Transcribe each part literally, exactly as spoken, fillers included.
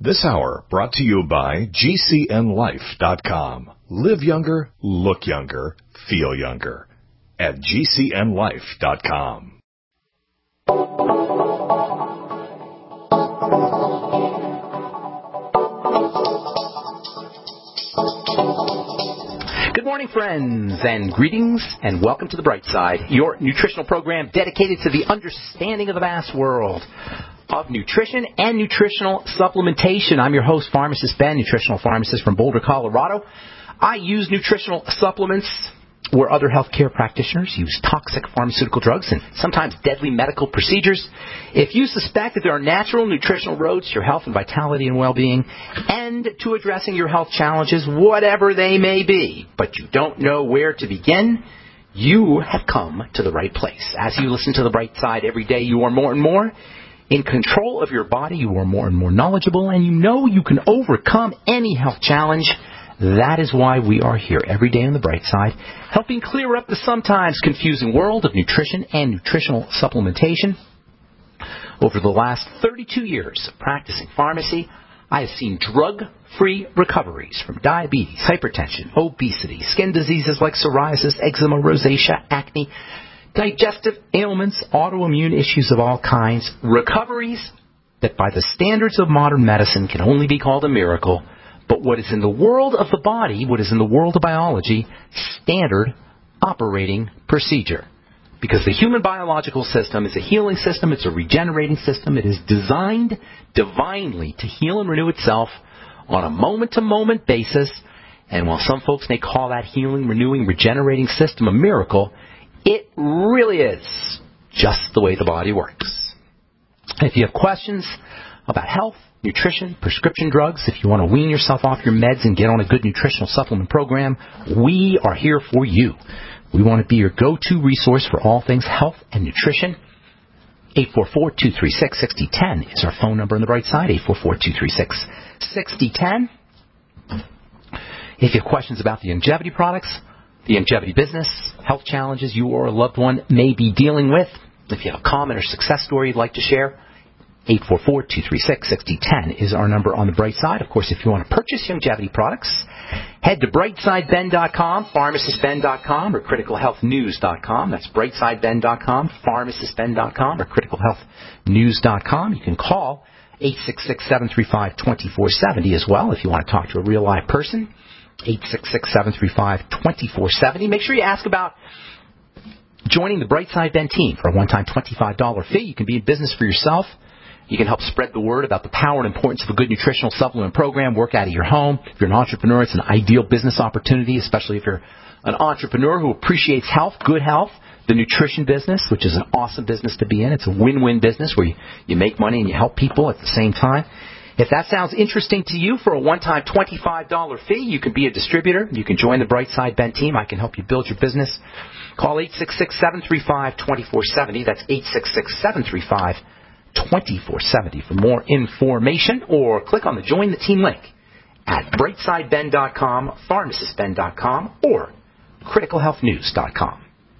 This hour brought to you by G C N life dot com. Live younger, look younger, feel younger at G C N life dot com. Good morning, friends, and greetings, and welcome to The Bright Side, your nutritional program dedicated to the understanding of the vast world of nutrition and nutritional supplementation. I'm your host, Pharmacist Ben, nutritional pharmacist from Boulder, Colorado. I use nutritional supplements where other healthcare practitioners use toxic pharmaceutical drugs and sometimes deadly medical procedures. If you suspect that there are natural nutritional roads to your health and vitality and well-being and to addressing your health challenges, whatever they may be, but you don't know where to begin, you have come to the right place. As you listen to The Bright Side every day, you are more and more in control of your body, you are more and more knowledgeable, and you know you can overcome any health challenge. That is why we are here every day on The Bright Side, helping clear up the sometimes confusing world of nutrition and nutritional supplementation. Over the last thirty-two years of practicing pharmacy, I have seen drug-free recoveries from diabetes, hypertension, obesity, skin diseases like psoriasis, eczema, rosacea, acne, digestive ailments, autoimmune issues of all kinds, recoveries that by the standards of modern medicine can only be called a miracle, but what is in the world of the body, what is in the world of biology, standard operating procedure. Because the human biological system is a healing system, it's a regenerating system, it is designed divinely to heal and renew itself on a moment-to-moment basis, and while some folks may call that healing, renewing, regenerating system a miracle, it really is just the way the body works. If you have questions about health, nutrition, prescription drugs, if you want to wean yourself off your meds and get on a good nutritional supplement program, we are here for you. We want to be your go-to resource for all things health and nutrition. eight four four, two three six, six zero one zero is our phone number on The Bright Side, eight four four, two three six, six zero one zero. If you have questions about the longevity products, the longevity business, health challenges you or a loved one may be dealing with, if you have a comment or success story you'd like to share, eight four four, two three six, six zero one zero is our number on The Bright Side. Of course, if you want to purchase longevity products, head to bright side ben dot com, pharmacist ben dot com, or critical health news dot com. That's bright side ben dot com, pharmacist ben dot com, or critical health news dot com. You can call eight six six, seven three five, two four seven zero as well if you want to talk to a real live person. eight six six, seven three five, two four seven zero. Make sure you ask about joining the Bright Side Ben team for a one-time twenty-five dollars fee. You can be in business for yourself. You can help spread the word about the power and importance of a good nutritional supplement program, work out of your home. If you're an entrepreneur, it's an ideal business opportunity, especially if you're an entrepreneur who appreciates health, good health, the nutrition business, which is an awesome business to be in. It's a win-win business where you, you make money and you help people at the same time. If that sounds interesting to you, for a one-time twenty-five dollars fee, you can be a distributor. You can join the Bright Side Ben team. I can help you build your business. Call eight six six, seven three five, two four seven zero. That's eight six six, seven three five, two four seven zero for more information, or click on the Join the Team link at bright side ben dot com, pharmacist ben dot com, or critical health news dot com.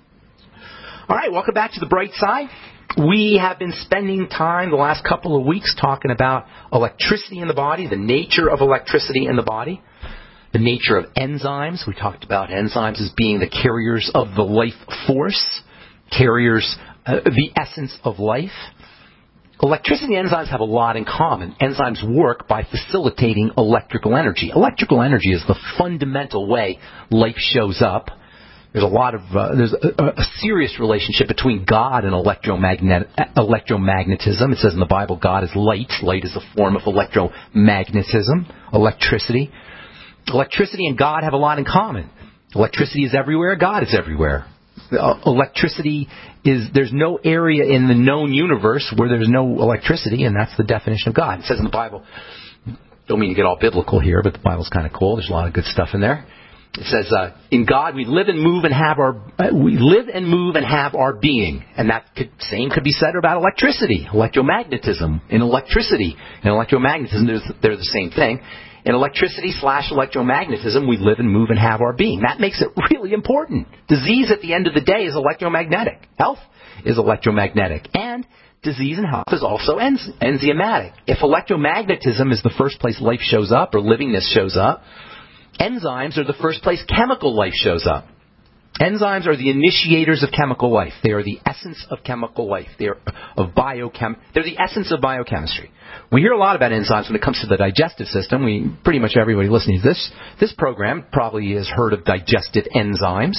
All right, welcome back to The Bright Side. We have been spending time the last couple of weeks talking about electricity in the body, the nature of electricity in the body, the nature of enzymes. We talked about enzymes as being the carriers of the life force, carriers, uh, the essence of life. Electricity and enzymes have a lot in common. Enzymes work by facilitating electrical energy. Electrical energy is the fundamental way life shows up. There's a lot of uh, there's a, a serious relationship between God and electromagnet electromagnetism. It says in the Bible, God is light. Light is a form of electromagnetism, electricity. Electricity and God have a lot in common. Electricity is everywhere. God is everywhere. Uh, electricity is, there's no area in the known universe where there's no electricity, and that's the definition of God. It says in the Bible, don't mean to get all biblical here, but the Bible's kind of cool. There's a lot of good stuff in there. It says, uh, in God we live and move and have our, uh, we live and move and have our being. And that could, same could be said about electricity, electromagnetism. In electricity and electromagnetism, they're the same thing. In electricity slash electromagnetism, we live and move and have our being. That makes it really important. Disease at the end of the day is electromagnetic. Health is electromagnetic. And disease and health is also enz- enzymatic. If electromagnetism is the first place life shows up or livingness shows up, enzymes are the first place chemical life shows up. Enzymes are the initiators of chemical life. They are the essence of chemical life. They are of biochem. They're the essence of biochemistry. We hear a lot about enzymes when it comes to the digestive system. We pretty much everybody listening to this this program probably has heard of digestive enzymes,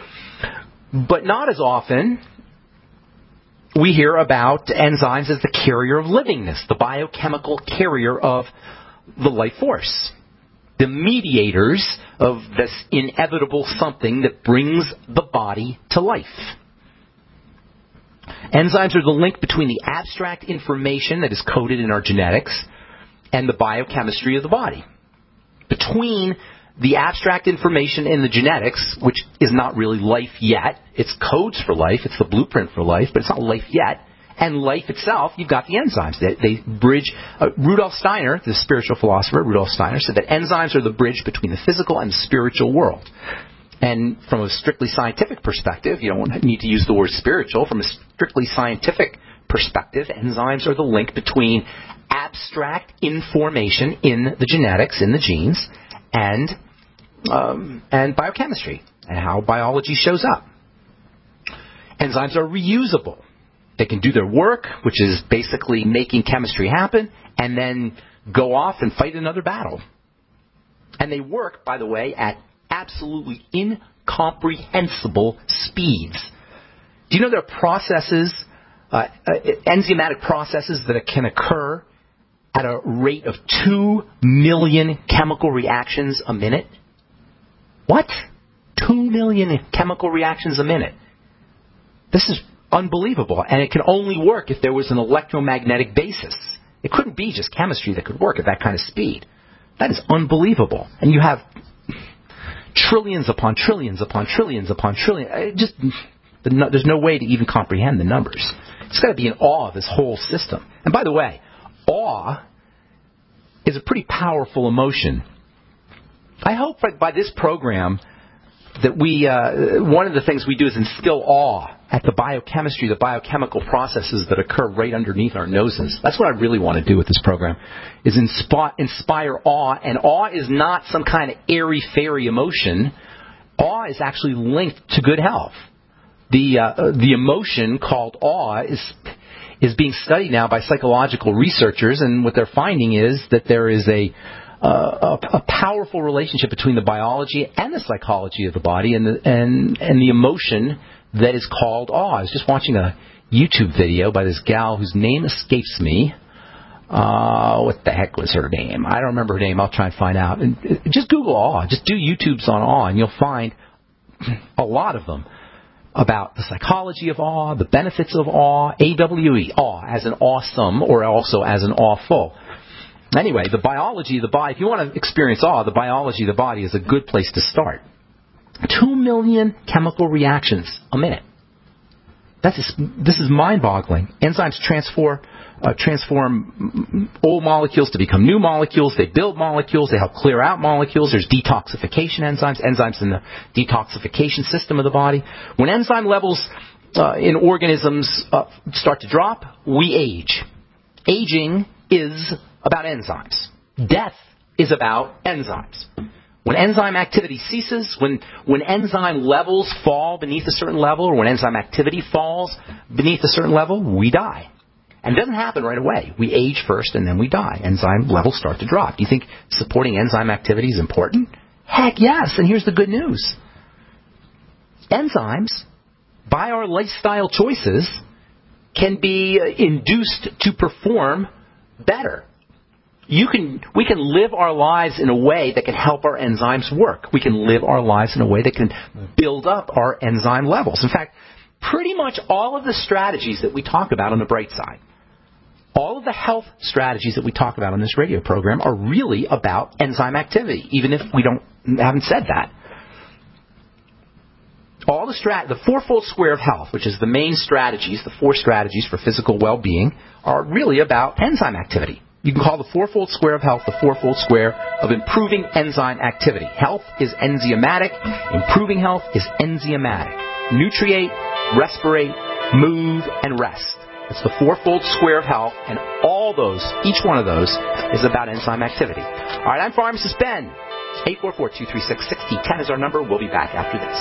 but not as often. We hear about enzymes as the carrier of livingness, the biochemical carrier of the life force, the mediators of this inevitable something that brings the body to life. Enzymes are the link between the abstract information that is coded in our genetics and the biochemistry of the body. Between the abstract information in the genetics, which is not really life yet, it's codes for life, it's the blueprint for life, but it's not life yet, and life itself, you've got the enzymes. They, they bridge. Uh, Rudolf Steiner, the spiritual philosopher, Rudolf Steiner, said that enzymes are the bridge between the physical and the spiritual world. And from a strictly scientific perspective, you don't need to use the word spiritual. From a strictly scientific perspective, enzymes are the link between abstract information in the genetics, in the genes, and um, and biochemistry, and how biology shows up. Enzymes are reusable. They can do their work, which is basically making chemistry happen, and then go off and fight another battle. And they work, by the way, at absolutely incomprehensible speeds. Do you know there are processes, uh, uh, enzymatic processes that can occur at a rate of two million chemical reactions a minute? What? Two million chemical reactions a minute. This is unbelievable, and it can only work if there was an electromagnetic basis. It couldn't be just chemistry that could work at that kind of speed. That is unbelievable. And you have trillions upon trillions upon trillions upon trillions. It just there's no way to even comprehend the numbers. It's got to be in awe of this whole system. And by the way, awe is a pretty powerful emotion. I hope that by this program that we, uh, one of the things we do is instill awe at the biochemistry, the biochemical processes that occur right underneath our noses. That's what I really want to do with this program, is inspi- inspire awe. And awe is not some kind of airy-fairy emotion. Awe is actually linked to good health. The uh, the emotion called awe is is being studied now by psychological researchers, and what they're finding is that there is a Uh, a, a powerful relationship between the biology and the psychology of the body and the, and, and the emotion that is called awe. I was just watching a YouTube video by this gal whose name escapes me. Uh, what the heck was her name? I don't remember her name. I'll try and find out. And just Google awe. Just do YouTubes on awe, and you'll find a lot of them about the psychology of awe, the benefits of awe, A W E, awe, as an awesome or also as an awful. Anyway, the biology of the body, if you want to experience awe, the biology of the body is a good place to start. Two million chemical reactions a minute. That's just, this is mind-boggling. Enzymes transform, uh, transform old molecules to become new molecules. They build molecules. They help clear out molecules. There's detoxification enzymes, enzymes in the detoxification system of the body. When enzyme levels uh, in organisms uh, start to drop, we age. Aging is about enzymes. Death is about enzymes. When enzyme activity ceases, when, when enzyme levels fall beneath a certain level, or when enzyme activity falls beneath a certain level, we die. And it doesn't happen right away. We age first and then we die. Enzyme levels start to drop. Do you think supporting enzyme activity is important? Heck yes, and here's the good news. Enzymes, by our lifestyle choices, can be induced to perform better. You can, we can live our lives in a way that can help our enzymes work. We can live our lives in a way that can build up our enzyme levels. In fact, pretty much all of the strategies that we talk about on the bright side, all of the health strategies that we talk about on this radio program are really about enzyme activity, even if we don't haven't said that. All the strat, the fourfold square of health, which is the main strategies, the four strategies for physical well-being, are really about enzyme activity. You can call the fourfold square of health the fourfold square of improving enzyme activity. Health is enzymatic. Improving health is enzymatic. Nutriate, respirate, move, and rest. It's the fourfold square of health, and all those, each one of those, is about enzyme activity. All right, I'm Pharmacist Ben. eight four four, two three six, six zero one zero is our number. We'll be back after this.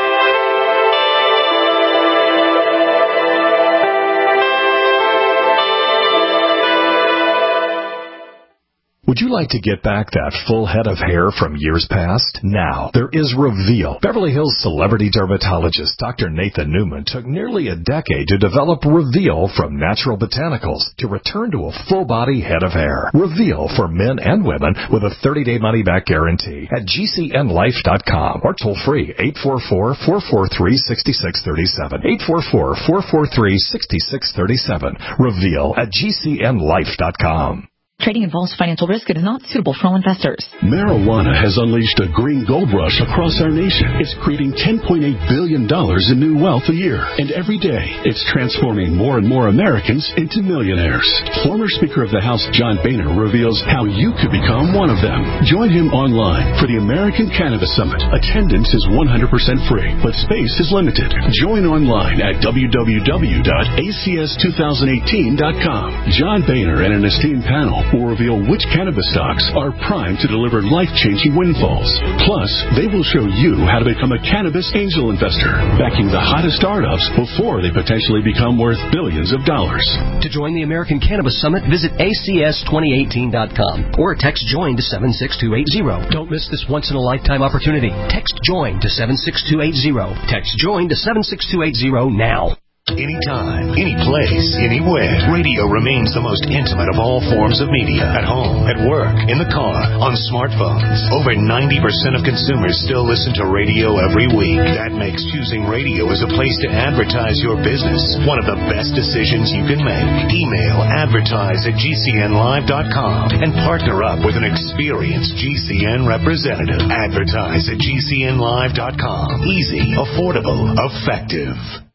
Would you like to get back that full head of hair from years past? Now, there is Reveal. Beverly Hills celebrity dermatologist Doctor Nathan Newman took nearly a decade to develop Reveal from natural botanicals to return to a full-body head of hair. Reveal for men and women with a thirty-day money-back guarantee at G C N life dot com or toll-free eight four four, four four three, six six three seven. eight four four, four four three, six six three seven. Reveal at G C N life dot com. Trading involves financial risk and is not suitable for all investors. Marijuana has unleashed a green gold rush across our nation. It's creating ten point eight billion dollars in new wealth a year. And every day, it's transforming more and more Americans into millionaires. Former Speaker of the House John Boehner reveals how you could become one of them. Join him online for the American Cannabis Summit. Attendance is one hundred percent free, but space is limited. Join online at w w w dot a c s two thousand eighteen dot com. John Boehner and an esteemed panel will reveal which cannabis stocks are primed to deliver life-changing windfalls. Plus, they will show you how to become a cannabis angel investor, backing the hottest startups before they potentially become worth billions of dollars. To join the American Cannabis Summit, visit A C S twenty eighteen dot com or text JOIN to seven six two eight zero. Don't miss this once-in-a-lifetime opportunity. Text JOIN to seven six two eight zero. Text JOIN to seven six two eight zero now. Anytime, any place, anywhere. Radio remains the most intimate of all forms of media. At home, at work, in the car, on smartphones. Over ninety percent of consumers still listen to radio every week. That makes choosing radio as a place to advertise your business one of the best decisions you can make. Email advertise at G C N live dot com and partner up with an experienced G C N representative. Advertise at G C N live dot com. Easy, affordable, effective.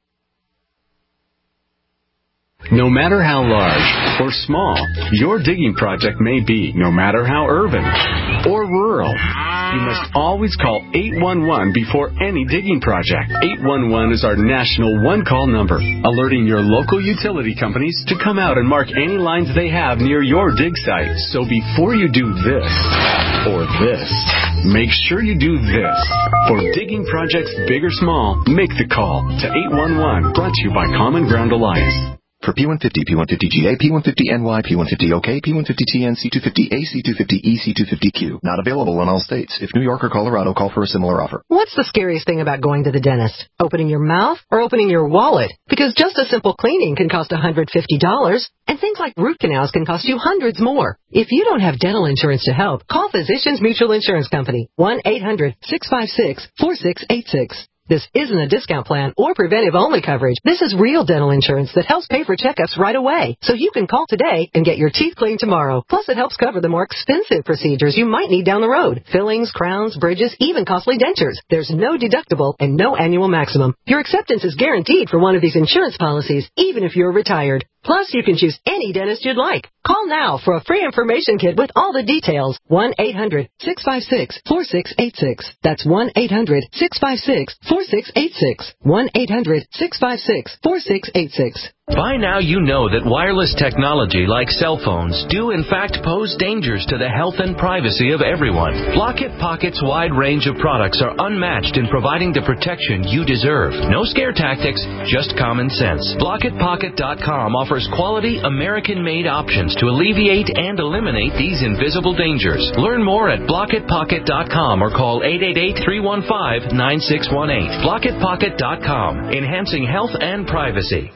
No matter how large or small your digging project may be, no matter how urban or rural, you must always call eight one one before any digging project. eight one one is our national one-call number, alerting your local utility companies to come out and mark any lines they have near your dig site. So before you do this or this, make sure you do this. For digging projects big or small, make the call to eight one one, brought to you by Common Ground Alliance. For P one fifty, P one fifty G A, P one fifty N Y, P one fifty O K, P one fifty T N, C two fifty A, C two fifty E, C two fifty Q. Not available in all states. If New York or Colorado, call for a similar offer. What's the scariest thing about going to the dentist? Opening your mouth or opening your wallet? Because just a simple cleaning can cost one hundred fifty dollars, and things like root canals can cost you hundreds more. If you don't have dental insurance to help, call Physicians Mutual Insurance Company, one eight hundred, six five six, four six eight six. This isn't a discount plan or preventive-only coverage. This is real dental insurance that helps pay for checkups right away. So you can call today and get your teeth cleaned tomorrow. Plus, it helps cover the more expensive procedures you might need down the road. Fillings, crowns, bridges, even costly dentures. There's no deductible and no annual maximum. Your acceptance is guaranteed for one of these insurance policies, even if you're retired. Plus, you can choose any dentist you'd like. Call now for a free information kit with all the details. one eight hundred, six five six, four six eight six. That's one eight hundred, six five six, four six eight six. one eight hundred, six five six, four six eight six. By now you know that wireless technology like cell phones do in fact pose dangers to the health and privacy of everyone. Block-It Pocket's wide range of products are unmatched in providing the protection you deserve. No scare tactics, just common sense. Block It Pocket dot com offers quality American-made options to alleviate and eliminate these invisible dangers. Learn more at Block It Pocket dot com or call eight eight eight, three one five, nine six one eight. Block It Pocket dot com, enhancing health and privacy.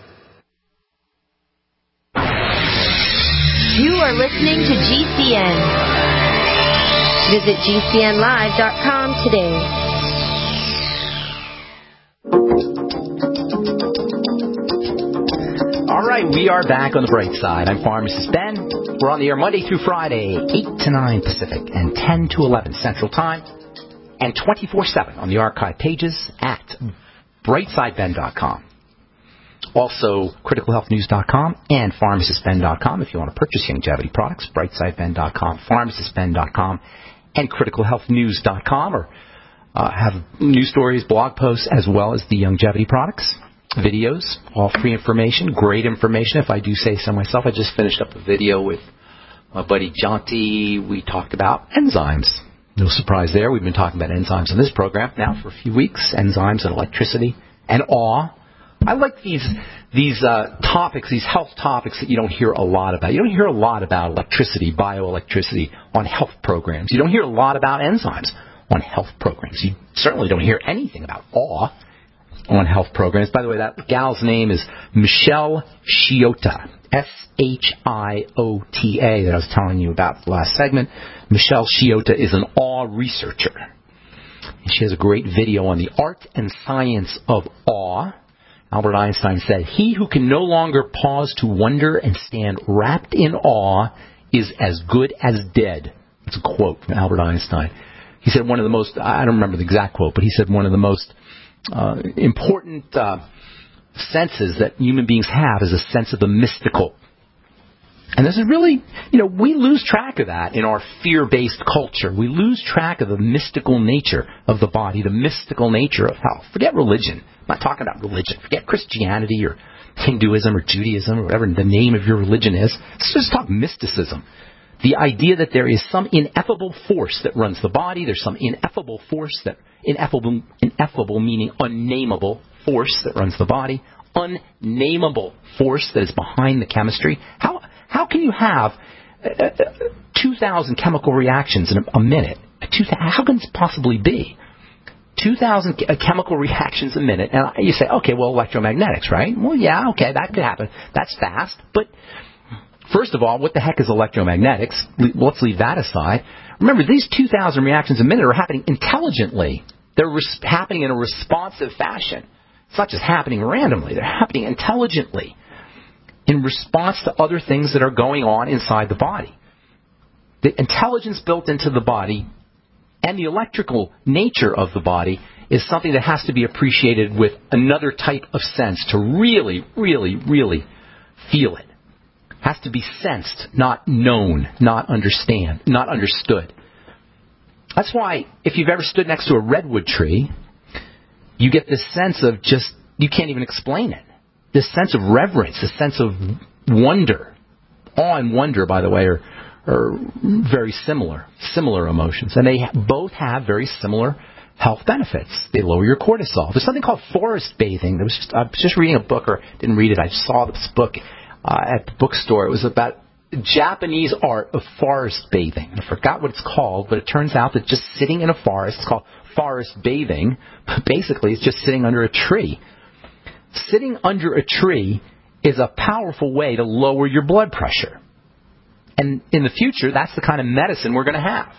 You are listening to G C N. Visit G C N live dot com today. All right, we are back on the bright side. I'm Pharmacist Ben. We're on the air Monday through Friday, eight to nine Pacific and ten to eleven Central Time, and twenty-four seven on the archive pages at brightside ben dot com. Also, critical health news dot com and pharmacist ben dot com if you want to purchase longevity products. brightside ben dot com, pharmacist ben dot com, and critical health news dot com, or uh, have news stories, blog posts, as well as the longevity products. videos, all free information, great information, if I do say so myself. I just finished up a video with my buddy Jonty. We talked about enzymes. No surprise there. We've been talking about enzymes in this program now for a few weeks. Enzymes and electricity and awe. I like these these uh, topics, these health topics that you don't hear a lot about. You don't hear a lot about electricity, bioelectricity on health programs. You don't hear a lot about enzymes on health programs. You certainly don't hear anything about awe on health programs. By the way, that gal's name is Michelle Chioda, S H I O T A, that I was telling you about the last segment. Michelle Chioda is an awe researcher. And she has a great video on the art and science of awe. Albert Einstein said, "He who can no longer pause to wonder and stand wrapped in awe is as good as dead." That's a quote from Albert Einstein. He said one of the most, I don't remember the exact quote, but he said one of the most uh, important uh, senses that human beings have is a sense of the mystical. And this is really, you know, we lose track of that in our fear-based culture. We lose track of the mystical nature of the body, the mystical nature of health. Forget religion. I'm not talking about religion. Forget Christianity or Hinduism or Judaism or whatever the name of your religion is. Let's just talk mysticism. The idea that there is some ineffable force that runs the body. There's some ineffable force that, ineffable, ineffable meaning unnameable force that runs the body. Unnameable force that is behind the chemistry. How how can you have uh, two thousand chemical reactions in a, a minute? How can this possibly be? two thousand chemical reactions a minute. And you say, okay, well, electromagnetics, right? Well, yeah, okay, that could happen. That's fast. But first of all, what the heck is electromagnetics? Let's leave that aside. Remember, these two thousand reactions a minute are happening intelligently. They're res- happening in a responsive fashion. It's not just happening randomly. They're happening intelligently in response to other things that are going on inside the body. The intelligence built into the body and the electrical nature of the body is something that has to be appreciated with another type of sense to really, really, really feel it. Has to be sensed, not known, not understand, not understood. That's why if you've ever stood next to a redwood tree, you get this sense of just, you can't even explain it. This sense of reverence, this sense of wonder. Awe and wonder, by the way, are, are very similar, similar emotions. And they both have very similar health benefits. They lower your cortisol. There's something called forest bathing. There was just, I was just reading a book, or didn't read it, I saw this book uh, at the bookstore. It was about Japanese art of forest bathing. I forgot what it's called, but it turns out that just sitting in a forest, it's called forest bathing, but basically it's just sitting under a tree. Sitting under a tree is a powerful way to lower your blood pressure. And in the future, that's the kind of medicine we're going to have.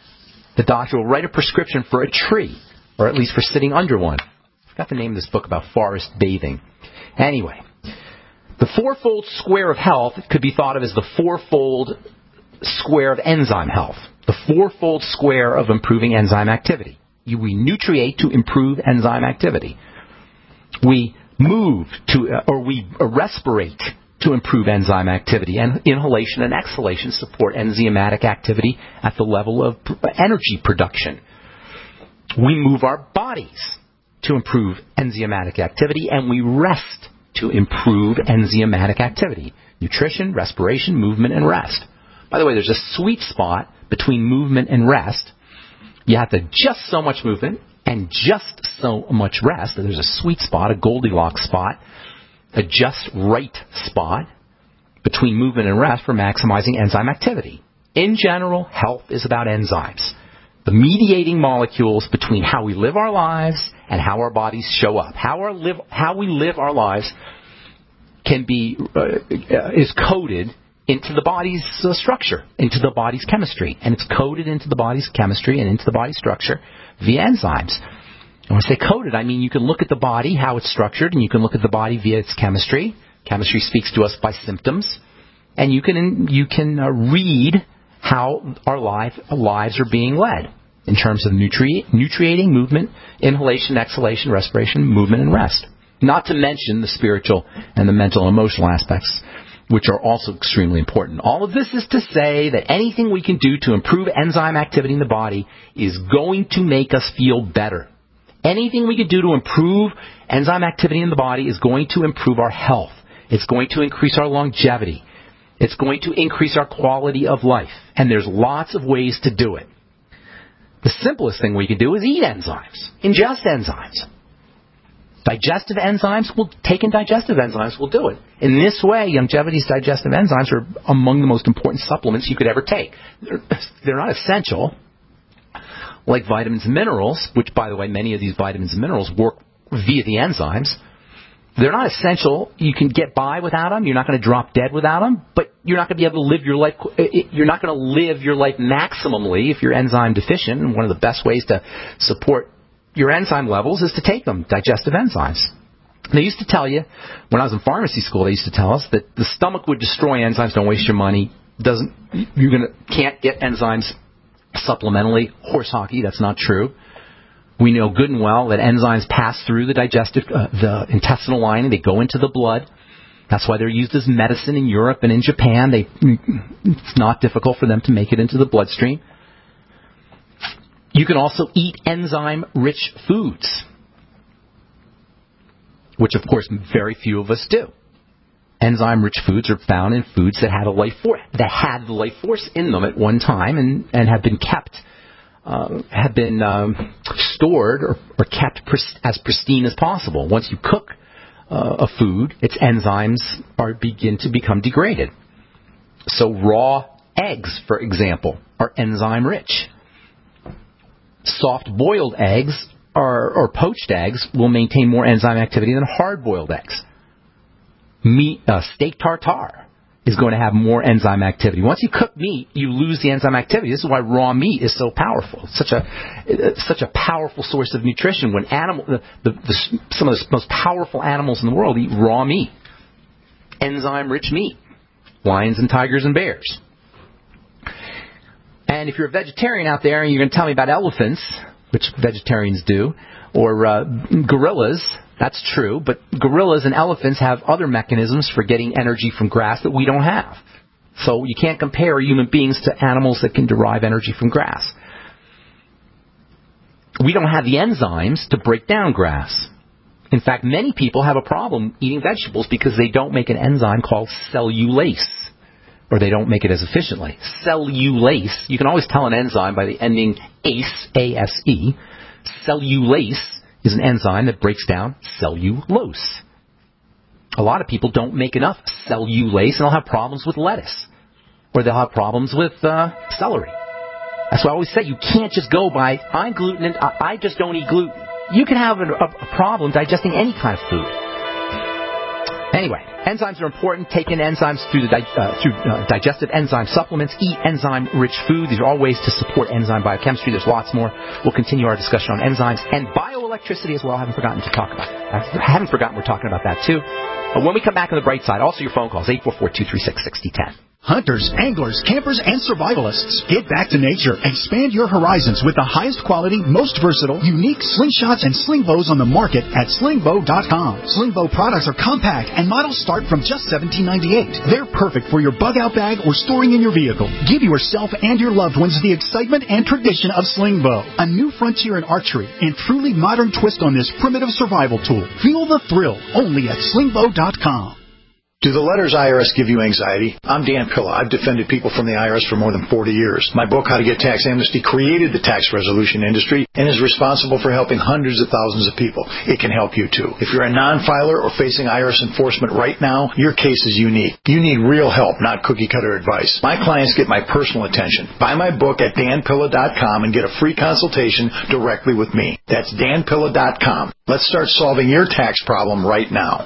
The doctor will write a prescription for a tree, or at least for sitting under one. I forgot the name of this book about forest bathing. Anyway, the fourfold square of health could be thought of as the fourfold square of enzyme health. The fourfold square of improving enzyme activity. We nutriate to improve enzyme activity. We move to, or we respirate to improve enzyme activity. And inhalation and exhalation support enzymatic activity at the level of energy production. We move our bodies to improve enzymatic activity, and we rest to improve enzymatic activity. Nutrition, respiration, movement, and rest. By the way, there's a sweet spot between movement and rest. You have to just so much movement and just so much rest. There's a sweet spot, a Goldilocks spot, a just right spot between movement and rest for maximizing enzyme activity. In general, health is about enzymes, the mediating molecules between how we live our lives and how our bodies show up. How our live, how we live our lives can be uh, is coded into the body's uh, structure, into the body's chemistry, and it's coded into the body's chemistry and into the body's structure via enzymes. And when I say coded, I mean you can look at the body, how it's structured, and you can look at the body via its chemistry. Chemistry speaks to us by symptoms, and you can you can uh, read how our life, lives are being led in terms of nutri- nutriating, movement, inhalation, exhalation, respiration, movement, and rest. Not to mention the spiritual and the mental and emotional aspects, which are also extremely important. All of this is to say that anything we can do to improve enzyme activity in the body is going to make us feel better. Anything we could do to improve enzyme activity in the body is going to improve our health. It's going to increase our longevity. It's going to increase our quality of life. And there's lots of ways to do it. The simplest thing we can do is eat enzymes, ingest enzymes. Digestive enzymes, will taking digestive enzymes will do it. In this way, Youngevity's digestive enzymes are among the most important supplements you could ever take. They're, they're not essential, like vitamins and minerals, which, by the way, many of these vitamins and minerals work via the enzymes. They're not essential. You can get by without them. You're not going to drop dead without them, but you're not going to be able to live your life. You're not going to live your life maximally if you're enzyme deficient. And one of the best ways to support your enzyme levels is to take them, digestive enzymes. They used to tell you, when I was in pharmacy school, they used to tell us that the stomach would destroy enzymes. Don't waste your money. Doesn't you're gonna can't get enzymes supplementally. Horse hockey. That's not true. We know good and well that enzymes pass through the digestive, uh, the intestinal lining. They go into the blood. That's why they're used as medicine in Europe and in Japan. They, it's not difficult for them to make it into the bloodstream. You can also eat enzyme-rich foods, which, of course, very few of us do. Enzyme-rich foods are found in foods that had a life force, that had the life force in them at one time and, and have been kept. Uh, have been um, stored or, or kept pris- as pristine as possible. Once you cook uh, a food, its enzymes are begin to become degraded. So raw eggs, for example, are enzyme rich. Soft boiled eggs are, or poached eggs will maintain more enzyme activity than hard boiled eggs. Meat, uh, steak tartare is going to have more enzyme activity. Once you cook meat, you lose the enzyme activity. This is why raw meat is so powerful. It's such a it's such a powerful source of nutrition. When animal, the, the, the, some of the most powerful animals in the world eat raw meat, enzyme-rich meat, lions and tigers and bears. And if you're a vegetarian out there and you're going to tell me about elephants, which vegetarians do, or uh, gorillas, that's true, but gorillas and elephants have other mechanisms for getting energy from grass that we don't have. So you can't compare human beings to animals that can derive energy from grass. We don't have the enzymes to break down grass. In fact, many people have a problem eating vegetables because they don't make an enzyme called cellulase, or they don't make it as efficiently. Cellulase, you can always tell an enzyme by the ending ase, A S E. Cellulase is an enzyme that breaks down cellulose. A lot of people don't make enough cellulase, and they'll have problems with lettuce, or they'll have problems with uh, celery. That's why I always say you can't just go by, I'm gluten and I just don't eat gluten. You can have a, a problem digesting any kind of food. Anyway, enzymes are important. Take in enzymes through, the di- uh, through uh, digestive enzyme supplements. Eat enzyme-rich food. These are all ways to support enzyme biochemistry. There's lots more. We'll continue our discussion on enzymes and bioelectricity as well. I haven't forgotten to talk about that. I haven't forgotten we're talking about that, too. But when we come back on the bright side, also your phone calls, eight four four, two three six, six zero one zero. Hunters, anglers, campers, and survivalists, get back to nature. Expand your horizons with the highest quality, most versatile, unique slingshots and sling bows on the market at sling bow dot com. Sling bow products are compact and models start from just seventeen ninety-eight. They're perfect for your bug out bag or storing in your vehicle. Give yourself and your loved ones the excitement and tradition of sling bow, a new frontier in archery and truly modern twist on this primitive survival tool. Feel the thrill only at sling bow dot com. Do the letters I R S give you anxiety? I'm Dan Pilla. I've defended people from the I R S for more than forty years. My book, How to Get Tax Amnesty, created the tax resolution industry and is responsible for helping hundreds of thousands of people. It can help you, too. If you're a non-filer or facing I R S enforcement right now, your case is unique. You need real help, not cookie-cutter advice. My clients get my personal attention. Buy my book at dan pilla dot com and get a free consultation directly with me. That's dan pilla dot com. Let's start solving your tax problem right now.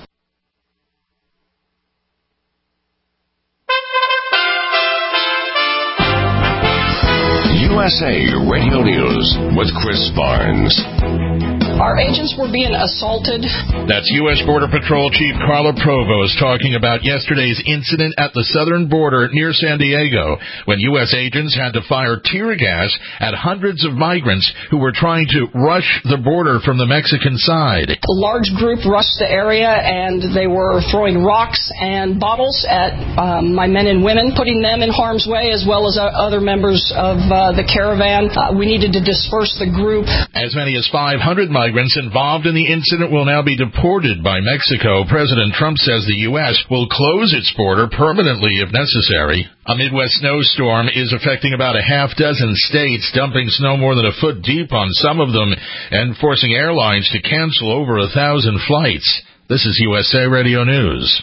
U S A Radio News with Chris Barnes. Our agents were being assaulted. That's U S Border Patrol Chief Carla Provost talking about yesterday's incident at the southern border near San Diego when U S agents had to fire tear gas at hundreds of migrants who were trying to rush the border from the Mexican side. A large group rushed the area and they were throwing rocks and bottles at um, my men and women, putting them in harm's way as well as other members of uh, the caravan. Uh, we needed to disperse the group. As many as five hundred migrants involved in the incident will now be deported by Mexico. President Trump says the U S will close its border permanently if necessary. A Midwest snowstorm is affecting about a half dozen states, dumping snow more than a foot deep on some of them and forcing airlines to cancel over a thousand flights. This is U S A Radio News.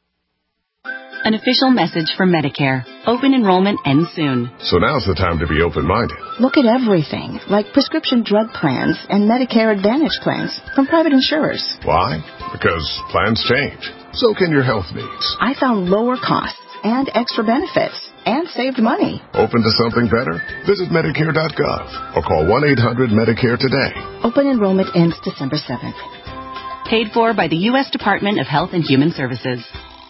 An official message from Medicare. Open enrollment ends soon. So now's the time to be open-minded. Look at everything, like prescription drug plans and Medicare Advantage plans from private insurers. Why? Because plans change. So can your health needs. I found lower costs and extra benefits and saved money. Open to something better? Visit Medicare dot gov or call one eight hundred Medicare today. Open enrollment ends December seventh. Paid for by the U S Department of Health and Human Services.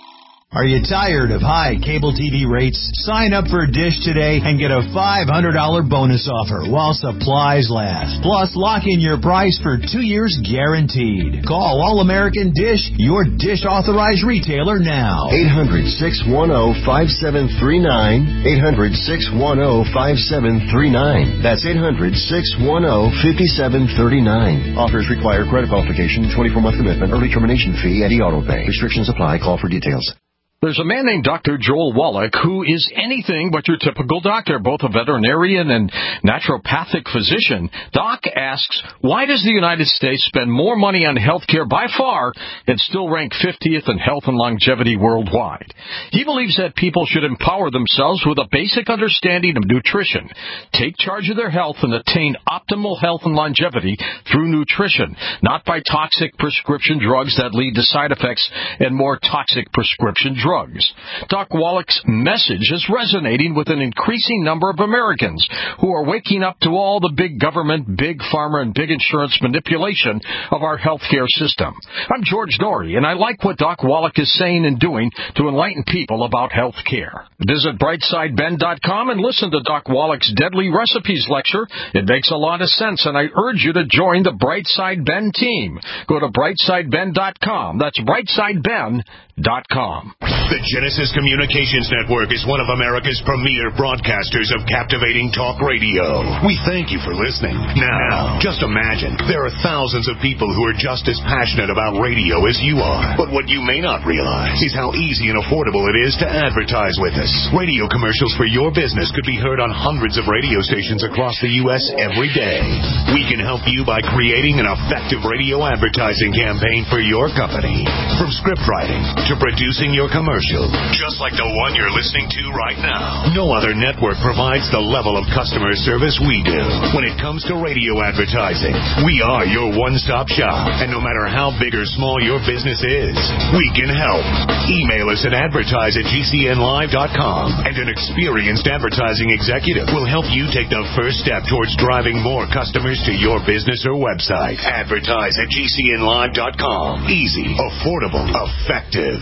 Are you tired of high cable T V rates? Sign up for Dish today and get a five hundred dollars bonus offer while supplies last. Plus, lock in your price for two years guaranteed. Call All-American Dish, your Dish authorized retailer now. eight hundred, six one zero, five seven three nine. eight hundred, six one zero, five seven three nine. That's eight hundred, six one zero, five seven three nine. Offers require credit qualification, twenty-four month commitment, early termination fee, and e-auto pay. Restrictions apply. Call for details. There's a man named Doctor Joel Wallach who is anything but your typical doctor, both a veterinarian and naturopathic physician. Doc asks, why does the United States spend more money on health care by far and still rank fiftieth in health and longevity worldwide? He believes that people should empower themselves with a basic understanding of nutrition, take charge of their health, and attain optimal health and longevity through nutrition, not by toxic prescription drugs that lead to side effects and more toxic prescription drugs. Drugs. Doc Wallach's message is resonating with an increasing number of Americans who are waking up to all the big government, big pharma, and big insurance manipulation of our healthcare system. I'm George Norrie, and I like what Doc Wallach is saying and doing to enlighten people about health care. Visit brightside ben dot com and listen to Doc Wallach's Deadly Recipes lecture. It makes a lot of sense, and I urge you to join the Brightside Ben team. Go to brightside ben dot com. That's brightside ben dot com. The Genesis Communications Network is one of America's premier broadcasters of captivating talk radio. We thank you for listening. Now, just imagine, there are thousands of people who are just as passionate about radio as you are. But what you may not realize is how easy and affordable it is to advertise with us. Radio commercials for your business could be heard on hundreds of radio stations across the U S every day. We can help you by creating an effective radio advertising campaign for your company. From script writing to producing your commercial, just like the one you're listening to right now. No other network provides the level of customer service we do. When it comes to radio advertising, we are your one-stop shop. And no matter how big or small your business is, we can help. Email us at advertise at g c n live dot com, and an experienced advertising executive will help you take the first step towards driving more customers to your business or website. Advertise at g c n live dot com. Easy, affordable, effective.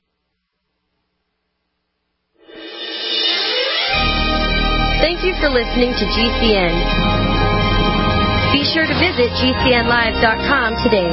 Thank you for listening to G C N. Be sure to visit g c n live dot com today.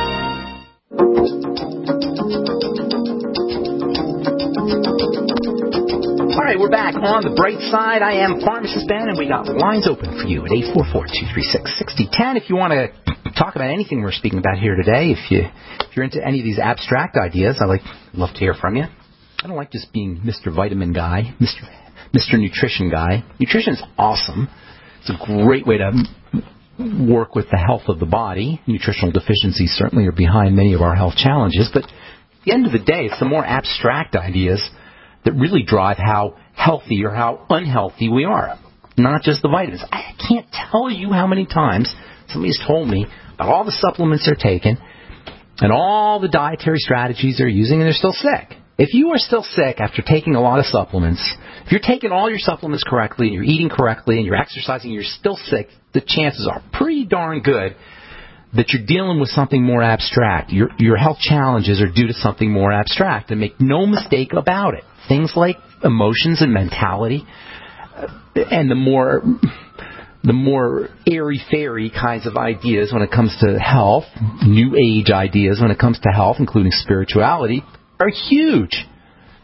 All right, we're back on the bright side. I am Pharmacist Ben, and we got lines open for you at eight four four, two three six, six zero one zero if you want to talk about anything we're speaking about here today. If, you, if you're into any of these abstract ideas, I'd like, love to hear from you. I don't like just being Mister Vitamin Guy, Mister Mister Nutrition Guy. Nutrition is awesome. It's a great way to work with the health of the body. Nutritional deficiencies certainly are behind many of our health challenges, but at the end of the day, it's the more abstract ideas that really drive how healthy or how unhealthy we are, not just the vitamins. I can't tell you how many times somebody's told me about all the supplements they're taking and all the dietary strategies they're using, and they're still sick. If you are still sick after taking a lot of supplements, if you're taking all your supplements correctly and you're eating correctly and you're exercising and you're still sick, the chances are pretty darn good that you're dealing with something more abstract. Your, your health challenges are due to something more abstract. And make no mistake about it. Things like emotions and mentality and the more the more airy-fairy kinds of ideas when it comes to health, new age ideas when it comes to health, including spirituality, are huge.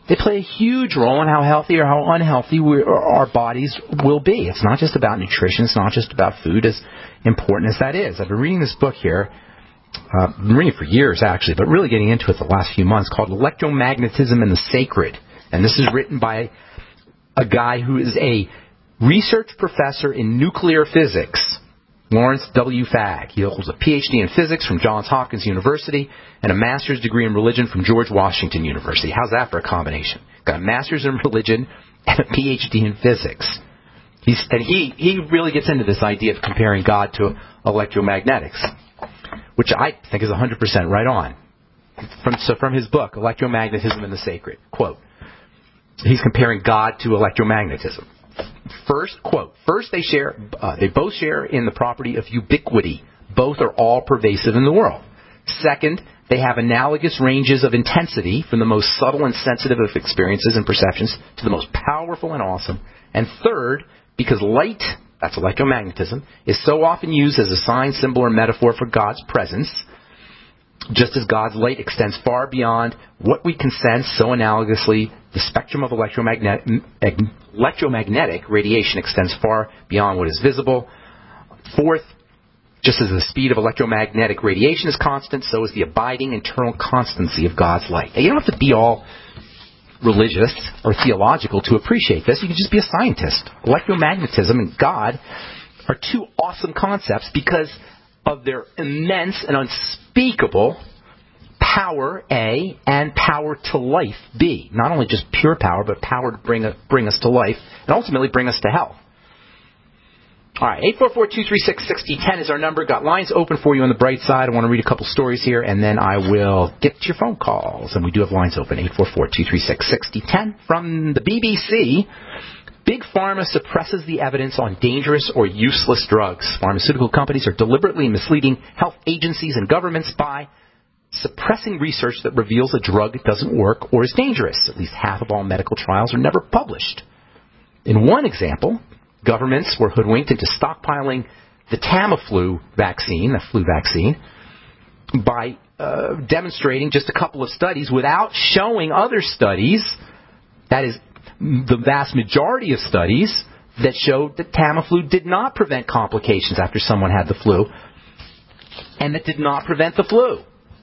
They play a huge role in how healthy or how unhealthy we, or our bodies will be. It's not just about nutrition. It's not just about food, as important as that is. I've been reading this book here. Uh, I've been reading it for years, actually, but really getting into it the last few months, called Electromagnetism and the Sacred. And this is written by a guy who is a research professor in nuclear physics, Lawrence W. Fagg. He holds a P H D in physics from Johns Hopkins University and a master's degree in religion from George Washington University. How's that for a combination? Got a master's in religion and a P H D in physics. He's, and he, he really gets into this idea of comparing God to electromagnetics, which I think is one hundred percent right on. From, so from his book, Electromagnetism and the Sacred, quote, he's comparing God to electromagnetism. First, quote, first they share, uh, they both share in the property of ubiquity. Both are all pervasive in the world. Second, they have analogous ranges of intensity from the most subtle and sensitive of experiences and perceptions to the most powerful and awesome. And third, because light, that's electromagnetism, is so often used as a sign, symbol, or metaphor for God's presence, just as God's light extends far beyond what we can sense, so analogously, the spectrum of electromagnetic, electromagnetic radiation extends far beyond what is visible. Fourth, just as the speed of electromagnetic radiation is constant, so is the abiding internal constancy of God's light. Now, you don't have to be all religious or theological to appreciate this. You can just be a scientist. Electromagnetism and God are two awesome concepts because of their immense and unspeakable power, A, and power to life, B. Not only just pure power, but power to bring, a, bring us to life and ultimately bring us to health. All right, eight four four, two three six, six zero one zero is our number. Got lines open for you on the bright side. I want to read a couple stories here, and then I will get to your phone calls. And we do have lines open, eight four four, two three six, six zero one zero. From the B B C, Big Pharma suppresses the evidence on dangerous or useless drugs. Pharmaceutical companies are deliberately misleading health agencies and governments by suppressing research that reveals a drug doesn't work or is dangerous. At least half of all medical trials are never published. In one example, governments were hoodwinked into stockpiling the Tamiflu vaccine, the flu vaccine, by uh, demonstrating just a couple of studies without showing other studies, that is, the vast majority of studies that showed that Tamiflu did not prevent complications after someone had the flu, and that did not prevent the flu.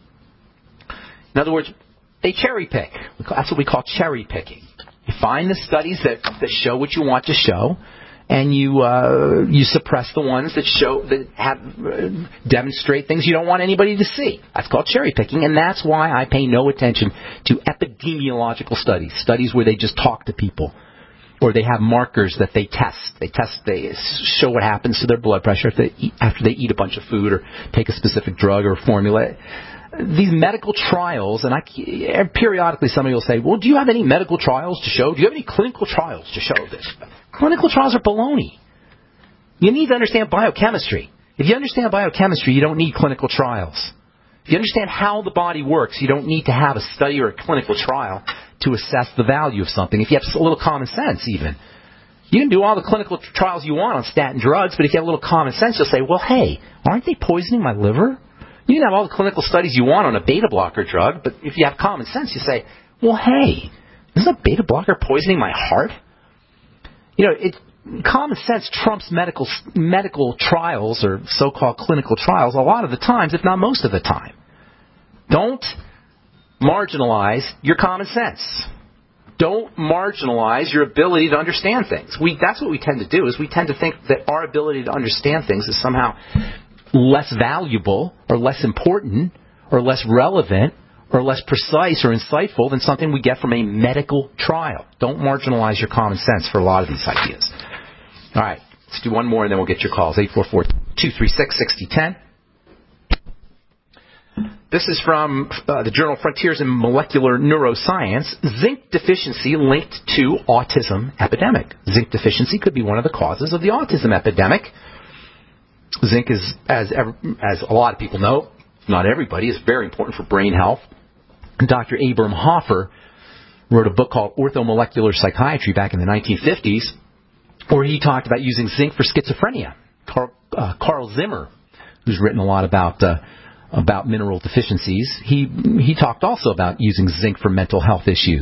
In other words, they cherry pick. That's what we call cherry picking. You find the studies that, that show what you want to show, and you uh, you suppress the ones that show that have uh, demonstrate things you don't want anybody to see. That's called cherry picking, and that's why I pay no attention to epidemiological studies, studies where they just talk to people, or they have markers that they test. They test, they show what happens to their blood pressure if they eat, after they eat a bunch of food or take a specific drug or formula. These medical trials, and I periodically somebody will say, well, do you have any medical trials to show? Do you have any clinical trials to show this? Clinical trials are baloney. You need to understand biochemistry. If you understand biochemistry, you don't need clinical trials. If you understand how the body works, you don't need to have a study or a clinical trial to assess the value of something. If you have a little common sense, even. You can do all the clinical trials you want on statin drugs, but if you have a little common sense, you'll say, well, hey, aren't they poisoning my liver? You can have all the clinical studies you want on a beta blocker drug, but if you have common sense, you say, well, hey, isn't a beta blocker poisoning my heart? You know, it, common sense trumps medical medical trials or so-called clinical trials a lot of the times, if not most of the time. Don't marginalize your common sense. Don't marginalize your ability to understand things. We, that's what we tend to do, is we tend to think that our ability to understand things is somehow less valuable or less important or less relevant or less precise or insightful than something we get from a medical trial. Don't marginalize your common sense for a lot of these ideas. All right, let's do one more and then we'll get your calls. eight four four, two three six, six zero one zero. This is from uh, the journal Frontiers in Molecular Neuroscience. Zinc deficiency linked to autism epidemic. Zinc deficiency could be one of the causes of the autism epidemic. Zinc is, as as a lot of people know, not everybody, is very important for brain health. And Doctor Abram Hoffer wrote a book called Orthomolecular Psychiatry back in the nineteen fifties, where he talked about using zinc for schizophrenia. Carl, uh, Carl Zimmer, who's written a lot about uh, about mineral deficiencies, he he talked also about using zinc for mental health issues.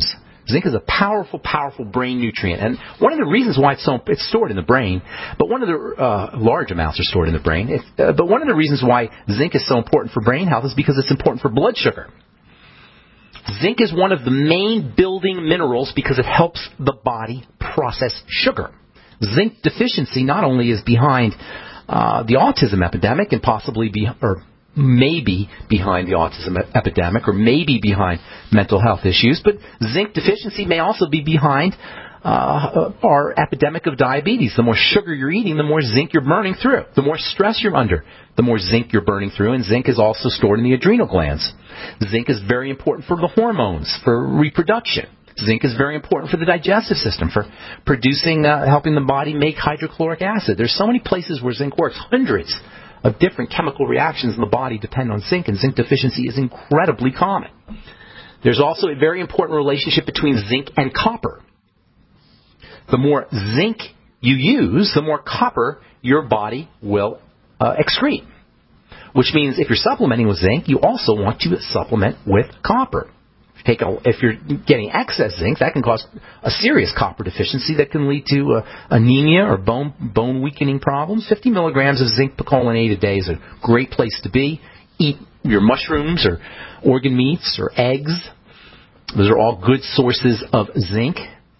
Zinc is a powerful, powerful brain nutrient. And one of the reasons why it's so, it's stored in the brain, but one of the, uh, large amounts are stored in the brain, it, uh, but one of the reasons why zinc is so important for brain health is because it's important for blood sugar. Zinc is one of the main building minerals because it helps the body process sugar. Zinc deficiency not only is behind uh, the autism epidemic and possibly be, or maybe behind the autism epidemic or maybe behind mental health issues, but zinc deficiency may also be behind uh, our epidemic of diabetes. The more sugar you're eating, the more zinc you're burning through. The more stress you're under, the more zinc you're burning through, and zinc is also stored in the adrenal glands. Zinc is very important for the hormones, for reproduction. Zinc is very important for the digestive system, for producing, uh, helping the body make hydrochloric acid. There's so many places where zinc works. Hundreds of different chemical reactions in the body depend on zinc, and zinc deficiency is incredibly common. There's also a very important relationship between zinc and copper. The more zinc you use, the more copper your body will uh, excrete. Which means if you're supplementing with zinc, you also want to supplement with copper. Take a, if you're getting excess zinc, that can cause a serious copper deficiency that can lead to uh, anemia or bone bone weakening problems. fifty milligrams of zinc picolinate a day is a great place to be. Eat your mushrooms or organ meats or eggs. Those are all good sources of zinc.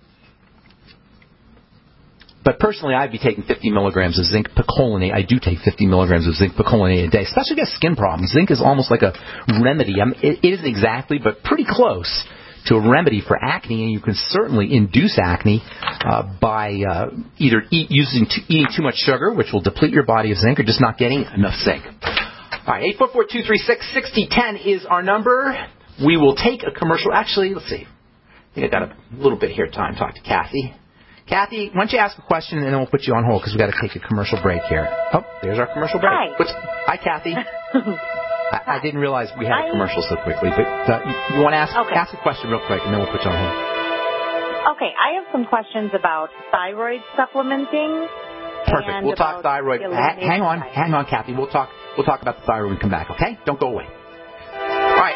But personally, I'd be taking fifty milligrams of zinc picolinate. I do take fifty milligrams of zinc picolinate a day, especially if you have skin problems. Zinc is almost like a remedy. I mean, it, it isn't exactly, but pretty close to a remedy for acne, and you can certainly induce acne uh, by uh, either eat, using t- eating too much sugar, which will deplete your body of zinc, or just not getting enough zinc. All right, eight four four, two three six, six zero one zero is our number. We will take a commercial. Actually, let's see. I think I got a little bit here time to talk to Kathy. Kathy, why don't you ask a question, and then we'll put you on hold because we've got to take a commercial break here. Oh, there's our commercial break. Hi. What's, hi, Kathy. I, I didn't realize we had a commercial so quickly, but uh, you, you want to ask, okay. ask a question real quick, and then we'll put you on hold. Okay, I have some questions about thyroid supplementing. Perfect. And we'll talk thyroid. Ha- hang on, thyroid. hang on, Kathy. We'll talk. We'll talk about the thyroid when we come back. Okay? Don't go away. All right.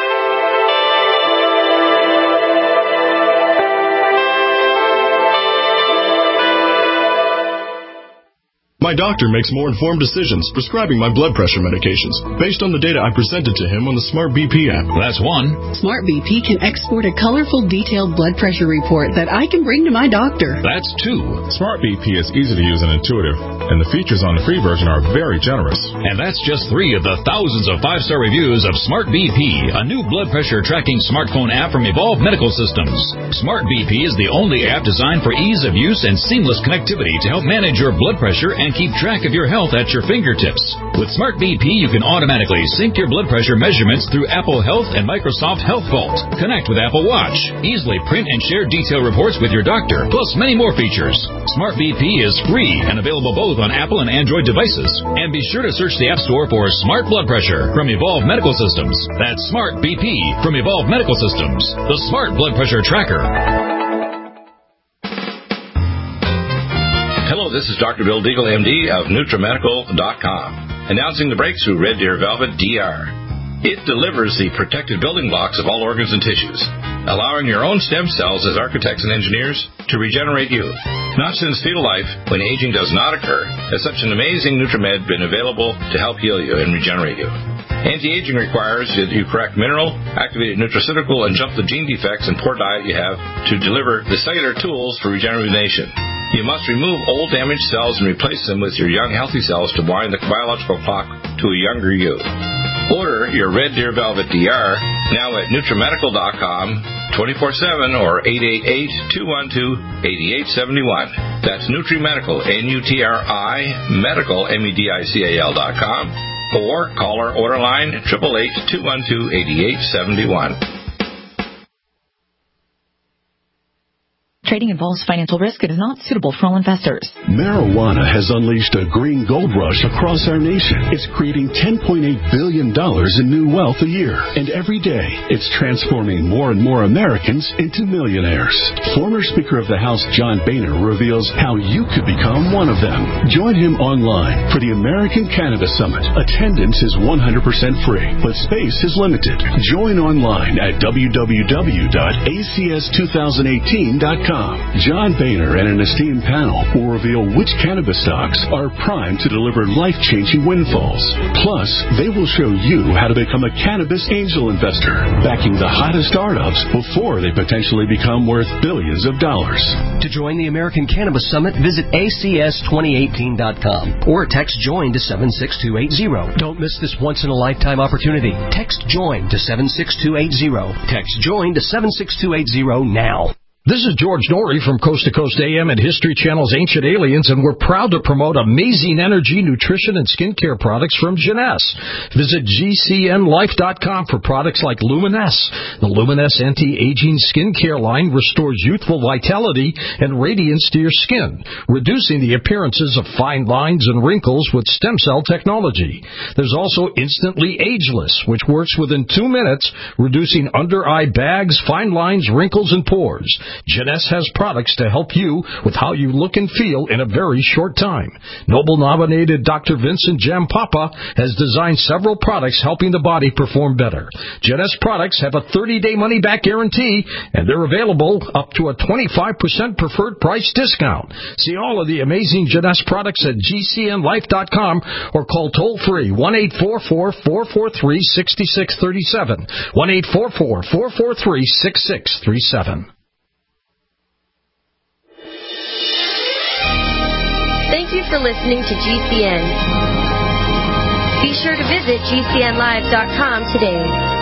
My doctor makes more informed decisions prescribing my blood pressure medications based on the data I presented to him on the Smart B P app. That's one. Smart B P can export a colorful, detailed blood pressure report that I can bring to my doctor. That's two. Smart B P is easy to use and intuitive, and the features on the free version are very generous. And that's just three of the thousands of five-star reviews of Smart B P, a new blood pressure tracking smartphone app from Evolve Medical Systems. Smart B P is the only app designed for ease of use and seamless connectivity to help manage your blood pressure and keep track of your health at your fingertips. With Smart B P, you can automatically sync your blood pressure measurements through Apple Health and Microsoft Health Vault. Connect with Apple Watch. Easily print and share detailed reports with your doctor, plus many more features. Smart B P is free and available both on Apple and Android devices. And be sure to search the App Store for Smart Blood Pressure from Evolve Medical Systems. That's Smart B P from Evolve Medical Systems, the Smart Blood Pressure Tracker. Hello, this is Doctor Bill Deagle, M D of Nutrimedical dot com, announcing the breakthrough Red Deer Velvet D R. It delivers the protected building blocks of all organs and tissues, allowing your own stem cells as architects and engineers to regenerate you. Not since fetal life, when aging does not occur, has such an amazing Nutrimed been available to help heal you and regenerate you. Anti-aging requires that you correct mineral, activated nutraceutical, and jump the gene defects and poor diet you have to deliver the cellular tools for regeneration. You must remove old damaged cells and replace them with your young healthy cells to wind the biological clock to a younger you. Order your Red Deer Velvet D R now at Nutrimedical dot com, twenty-four seven or eight eight eight, two one two, eight eight seven one. That's Nutrimedical, N U T R I, Medical, M E D I C A L dot com, or call our order line, eight eight eight, two one two, eight eight seven one. Trading involves financial risk. It is not suitable for all investors. Marijuana has unleashed a green gold rush across our nation. It's creating ten point eight billion dollars in new wealth a year. And every day, it's transforming more and more Americans into millionaires. Former Speaker of the House John Boehner reveals how you could become one of them. Join him online for the American Cannabis Summit. Attendance is one hundred percent free, but space is limited. Join online at w w w dot a c s two thousand eighteen dot com. John Boehner and an esteemed panel will reveal which cannabis stocks are primed to deliver life-changing windfalls. Plus, they will show you how to become a cannabis angel investor, backing the hottest startups before they potentially become worth billions of dollars. To join the American Cannabis Summit, visit a c s twenty eighteen dot com or text JOIN to seven six two eight zero. Don't miss this once-in-a-lifetime opportunity. Text JOIN to seven six two eight zero. Text JOIN to seven six two eight zero now. This is George Norrie from Coast to Coast A M and History Channel's Ancient Aliens, and we're proud to promote amazing energy, nutrition, and skincare products from Jeunesse. Visit G C N life dot com for products like Luminesse. The Luminesse anti-aging skincare line restores youthful vitality and radiance to your skin, reducing the appearances of fine lines and wrinkles with stem cell technology. There's also Instantly Ageless, which works within two minutes, reducing under-eye bags, fine lines, wrinkles, and pores. Jeunesse has products to help you with how you look and feel in a very short time. Nobel-nominated Doctor Vincent Jampapa has designed several products helping the body perform better. Jeunesse products have a thirty-day money-back guarantee, and they're available up to a twenty-five percent preferred price discount. See all of the amazing Jeunesse products at G C N life dot com or call toll-free one eight four four, four four three, six six three seven, one eight four four, four four three, six six three seven. Thank you for listening to G C N. Be sure to visit G C N live dot com today.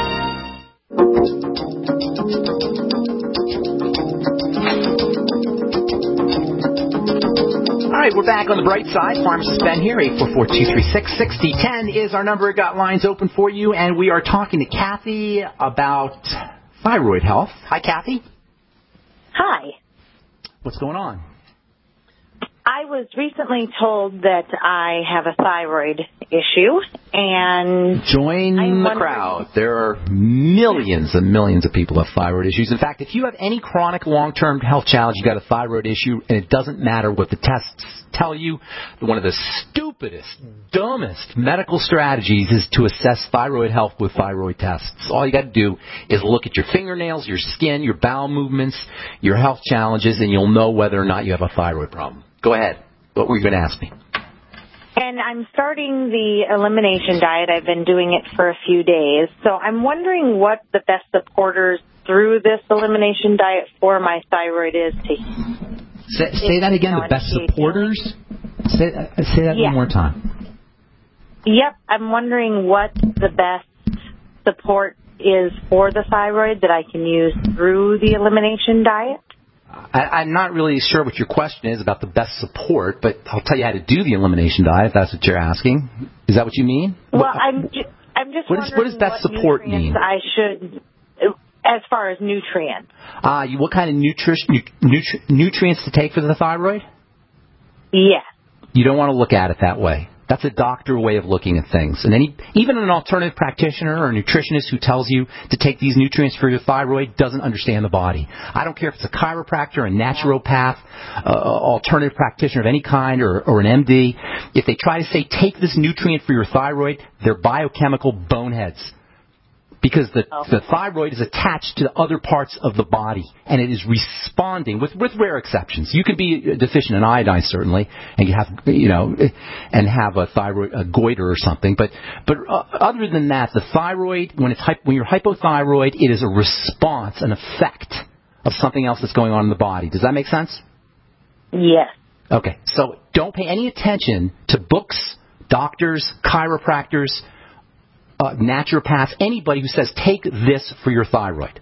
All right, we're back on the bright side. Pharmacist Ben here. eight four four, two three six, six zero one zero is our number. Got lines open for you, and we are talking to Kathy about thyroid health. Hi, Kathy. Hi. What's going on? I was recently told that I have a thyroid issue, and join I'm the wondering... crowd. There are millions and millions of people who have thyroid issues. In fact, if you have any chronic long-term health challenge, you've got a thyroid issue, and it doesn't matter what the tests tell you. One of the stupidest, dumbest medical strategies is to assess thyroid health with thyroid tests. All you got to do is look at your fingernails, your skin, your bowel movements, your health challenges, and you'll know whether or not you have a thyroid problem. Go ahead. What were you going to ask me? And I'm starting the elimination diet. I've been doing it for a few days. So I'm wondering what the best supporters through this elimination diet for my thyroid is to... Say, say that again, the best supporters? Say, uh, say that yeah. one more time. Yep. I'm wondering what the best support is for the thyroid that I can use through the elimination diet. I, I'm not really sure what your question is about the best support, but I'll tell you how to do the elimination diet if that's what you're asking. Is that what you mean? Well, I'm ju- I'm just what wondering is, what does best what support mean? I should, as far as nutrients. Uh, what kind of nutri- nutri- nutrients to take for the thyroid? Yes. You don't want to look at it that way. That's a doctor way of looking at things. And any, even an alternative practitioner or a nutritionist who tells you to take these nutrients for your thyroid doesn't understand the body. I don't care if it's a chiropractor, a naturopath, uh, alternative practitioner of any kind, or, or an M D. If they try to say, take this nutrient for your thyroid, they're biochemical boneheads. Because the, the thyroid is attached to the other parts of the body, and it is responding, with, with rare exceptions. You can be deficient in iodine, certainly, and you have, you know, and have a thyroid, a goiter or something. But, but uh, other than that, the thyroid, when it's when you're hypothyroid, it is a response, an effect of something else that's going on in the body. Does that make sense? Yes. Okay. So don't pay any attention to books, doctors, chiropractors, Uh, naturopaths, anybody who says, take this for your thyroid.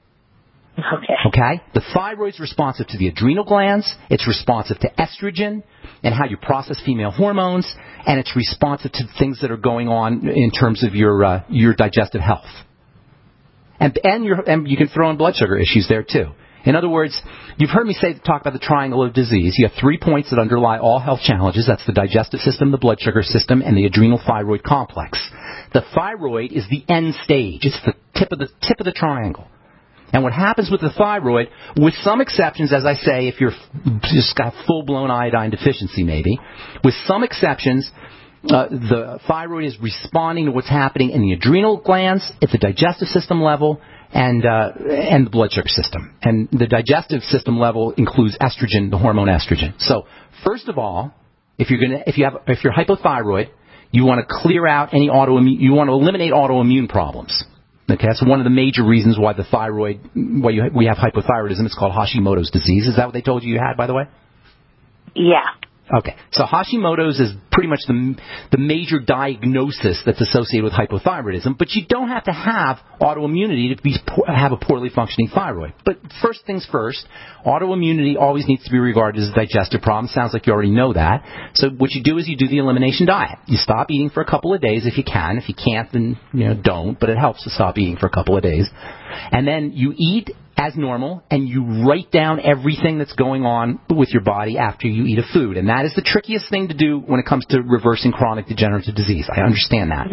Okay. Okay? The thyroid's responsive to the adrenal glands, it's responsive to estrogen and how you process female hormones, and it's responsive to things that are going on in terms of your uh, your digestive health. And and, your, and you can throw in blood sugar issues there, too. In other words, you've heard me say talk about the triangle of disease. You have three points that underlie all health challenges. That's the digestive system, the blood sugar system, and the adrenal thyroid complex. The thyroid is the end stage. It's the tip of the tip of the triangle. And what happens with the thyroid, with some exceptions, as I say, if you're just got full-blown iodine deficiency maybe, with some exceptions, uh, the thyroid is responding to what's happening in the adrenal glands, at the digestive system level, and uh, and the blood sugar system. And the digestive system level includes estrogen, the hormone estrogen. So, first of all, if you're gonna, if you have, if you're hypothyroid, you want to clear out any autoimmune, you want to eliminate autoimmune problems. Okay, that's one of the major reasons why the thyroid, why you, we have hypothyroidism. It's called Hashimoto's disease. Is that what they told you you had, by the way? Yeah. Okay, so Hashimoto's is pretty much the the major diagnosis that's associated with hypothyroidism, but you don't have to have autoimmunity to be have a poorly functioning thyroid. But first things first, autoimmunity always needs to be regarded as a digestive problem. Sounds like you already know that. So what you do is you do the elimination diet. You stop eating for a couple of days if you can. If you can't, then you know don't. But it helps to stop eating for a couple of days, and then you eat as normal, and you write down everything that's going on with your body after you eat a food. And that is the trickiest thing to do when it comes to reversing chronic degenerative disease. I understand that.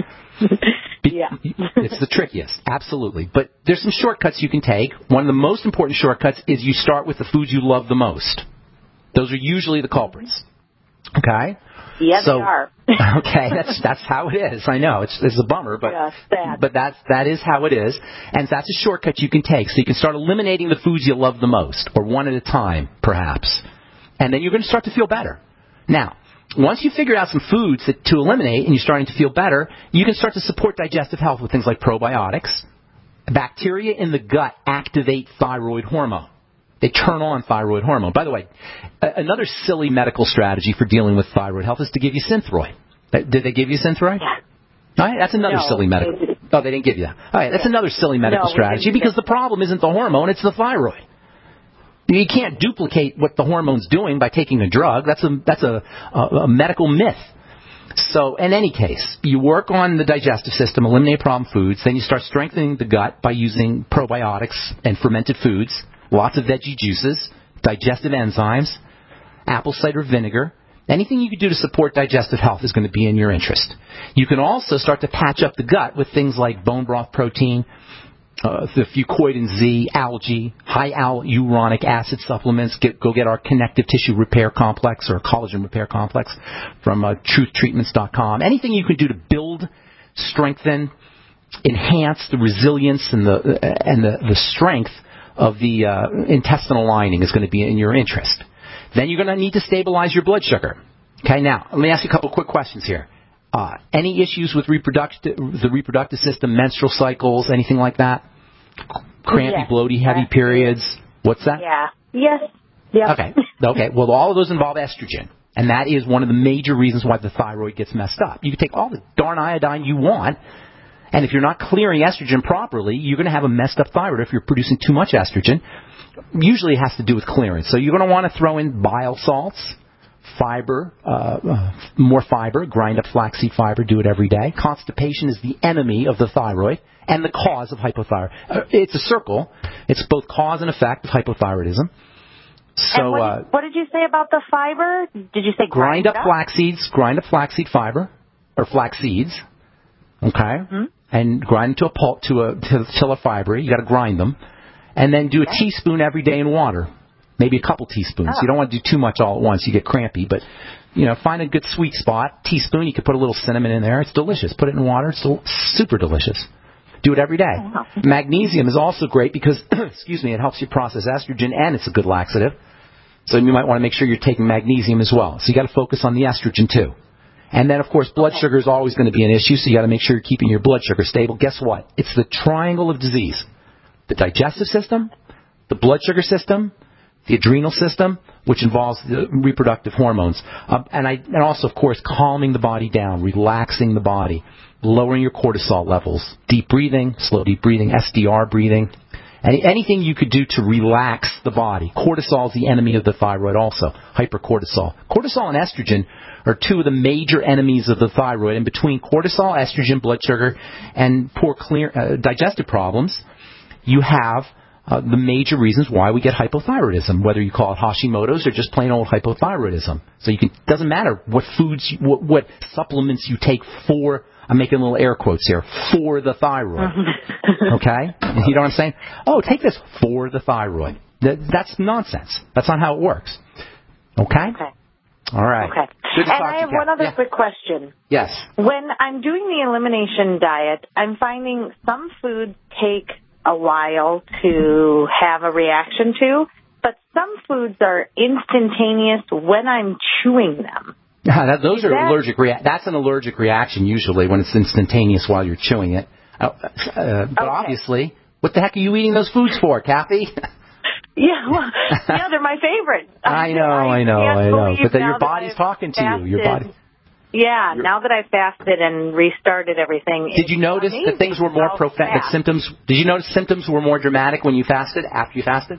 Yeah. It's the trickiest, absolutely. But there's some shortcuts you can take. One of the most important shortcuts is you start with the foods you love the most. Those are usually the culprits. Okay? Yes, so, they are. Okay, that's that's how it is. I know it's it's a bummer, but yeah, sad. but that's that is how it is, and that's a shortcut you can take. So you can start eliminating the foods you love the most, or one at a time, perhaps, and then you're going to start to feel better. Now, once you figure out some foods that, to eliminate, and you're starting to feel better, you can start to support digestive health with things like probiotics. Bacteria in the gut activate thyroid hormone. They turn on thyroid hormone. By the way, another silly medical strategy for dealing with thyroid health is to give you Synthroid. Did they give you Synthroid? Yeah. All right, that's another no, silly medical. They oh, they didn't give you that. All right, that's another silly medical no, strategy because the problem isn't the hormone, it's the thyroid. You can't duplicate what the hormone's doing by taking a drug. That's a that's a, a, a medical myth. So, in any case, you work on the digestive system, eliminate problem foods, then you start strengthening the gut by using probiotics and fermented foods. Lots of veggie juices, digestive enzymes, apple cider vinegar. Anything you can do to support digestive health is going to be in your interest. You can also start to patch up the gut with things like bone broth protein, uh, the Fucoidan Z, algae, high hyaluronic acid supplements. Get, go get our connective tissue repair complex or collagen repair complex from uh, truth treatments dot com. Anything you can do to build, strengthen, enhance the resilience and the and the, the strength of the uh, intestinal lining is going to be in your interest. Then you're going to need to stabilize your blood sugar. Okay, now, let me ask you a couple quick questions here. Uh, any issues with reproductive, the reproductive system, menstrual cycles, anything like that? Crampy, yes. bloaty, heavy periods? What's that? Yeah. Yes. Yeah. Okay. Okay. Well, all of those involve estrogen. And that is one of the major reasons why the thyroid gets messed up. You can take all the darn iodine you want, and if you're not clearing estrogen properly, you're going to have a messed up thyroid if you're producing too much estrogen. Usually it has to do with clearance. So you're going to want to throw in bile salts, fiber, uh, uh, more fiber, grind up flaxseed fiber, do it every day. Constipation is the enemy of the thyroid and the cause of hypothyroid. Uh, it's a circle. It's both cause and effect of hypothyroidism. So, and what, uh, did, what did you say about the fiber? Did you say grind, grind up, up flax seeds? Grind up flaxseed fiber or flax seeds. Okay, mm-hmm. And grind to a pulp to a to, till a fiber. You got to grind them, and then do a okay. teaspoon every day in water. Maybe a couple teaspoons. Oh. You don't want to do too much all at once. You get crampy, but you know, find a good sweet spot. Teaspoon. You could put a little cinnamon in there. It's delicious. Put it in water. It's super delicious. Do it every day. Oh, wow. Magnesium is also great because, excuse me, it helps you process estrogen and it's a good laxative. So you might want to make sure you're taking magnesium as well. So you got to focus on the estrogen too. And then, of course, blood okay. sugar is always going to be an issue, so you got to make sure you're keeping your blood sugar stable. Guess what? It's the triangle of disease. The digestive system, the blood sugar system, the adrenal system, which involves the reproductive hormones. Uh, and, I, and also, of course, calming the body down, relaxing the body, lowering your cortisol levels, deep breathing, slow deep breathing, S D R breathing. Any, anything you could do to relax the body. Cortisol is the enemy of the thyroid also, hypercortisol. Cortisol and estrogen are two of the major enemies of the thyroid. And between cortisol, estrogen, blood sugar, and poor clear, uh, digestive problems, you have uh, the major reasons why we get hypothyroidism, whether you call it Hashimoto's or just plain old hypothyroidism. So you can, it doesn't matter what foods, you, what, what supplements you take for, I'm making little air quotes here, for the thyroid. Okay? You know what I'm saying? Oh, take this for the thyroid. That, that's nonsense. That's not how it works. Okay? Okay. All right. Okay. Good to and talk I to have you, one other yeah. quick question. Yes. When I'm doing the elimination diet, I'm finding some foods take a while to have a reaction to, but some foods are instantaneous when I'm chewing them. Yeah, that, those Is are that... allergic. Rea- that's an allergic reaction usually when it's instantaneous while you're chewing it. Uh, uh, but okay. obviously, what the heck are you eating those foods for, Kathy? Yeah, well, yeah, they're my favorite. I know, I, I know, I know. But then your body's talking to fasted, you. Your body. Yeah, You're, now that I fasted and restarted everything. Did you notice that things were more profound? That symptoms? Did you notice symptoms were more dramatic when you fasted? After you fasted?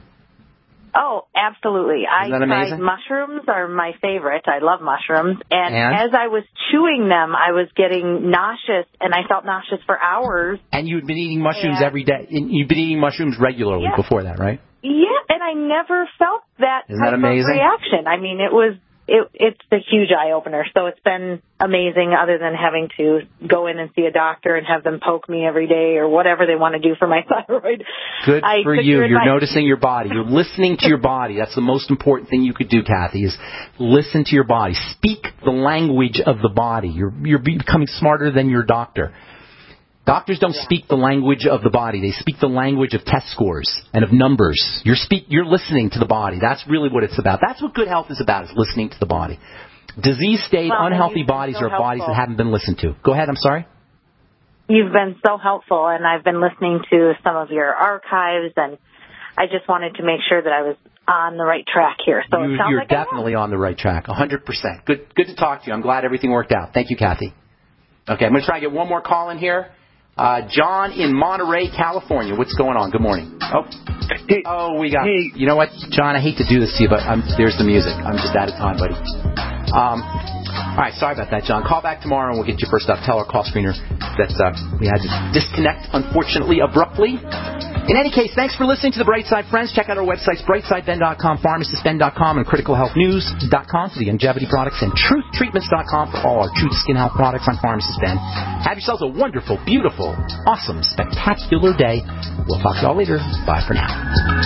Oh, absolutely. Isn't that I amazing? tried mushrooms are my favorite. I love mushrooms. And, and as I was chewing them, I was getting nauseous, and I felt nauseous for hours. And you'd been eating mushrooms and, every day. You've been eating mushrooms regularly yeah. before that, right? Yeah, and I never felt that Isn't type that amazing? of reaction. I mean, it was it, it's a huge eye-opener. So it's been amazing other than having to go in and see a doctor and have them poke me every day or whatever they want to do for my thyroid. Good I for you. You're noticing your body. You're listening to your body. That's the most important thing you could do, Kathy, is listen to your body. Speak the language of the body. You're, you're becoming smarter than your doctor. Doctors don't yeah. speak the language of the body. They speak the language of test scores and of numbers. You're speak, you're listening to the body. That's really what it's about. That's what good health is about, is listening to the body. Disease-state, well, unhealthy bodies so are helpful. Bodies that haven't been listened to. Go ahead, I'm sorry? You've been so helpful, and I've been listening to some of your archives, and I just wanted to make sure that I was on the right track here. So you, it sounds You're like definitely on the right track, one hundred percent. Good, good to talk to you. I'm glad everything worked out. Thank you, Kathy. Okay, I'm going to try and get one more call in here. Uh, John in Monterey, California. What's going on? Good morning. Oh, hey, oh, we got. Hey. You know what, John? I hate to do this to you, but I'm, there's the music. I'm just out of time, buddy. Um, all right, sorry about that, John. Call back tomorrow and we'll get you first up. Tell our call screener that uh, we had to disconnect, unfortunately, abruptly. In any case, thanks for listening to The Bright Side, friends. Check out our websites, brightside ben dot com, pharmacist ben dot com, and critical health news dot com for the longevity products, and truth treatments dot com for all our Truth Skin Health products. I'm Pharmacist Ben. Have yourselves a wonderful, beautiful, awesome, spectacular day. We'll talk to y'all later. Bye for now.